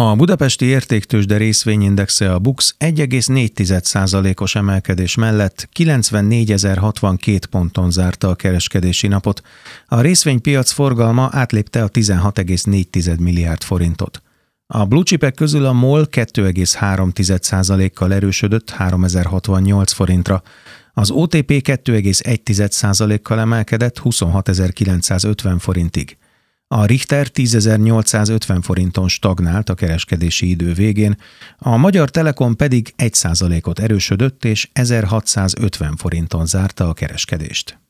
A budapesti értéktőzsde részvényindexe, a BUX 1,4%-os emelkedés mellett 94.062 ponton zárta a kereskedési napot. A részvénypiac forgalma átlépte a 16,4 milliárd forintot. A blue chipek közül a MOL 2,3%-kal erősödött 3068 forintra. Az OTP 2,1%-kal emelkedett 26.950 forintig. A Richter 10.850 forinton stagnált a kereskedési idő végén, a Magyar Telekom pedig 1%-ot erősödött és 1650 forinton zárta a kereskedést.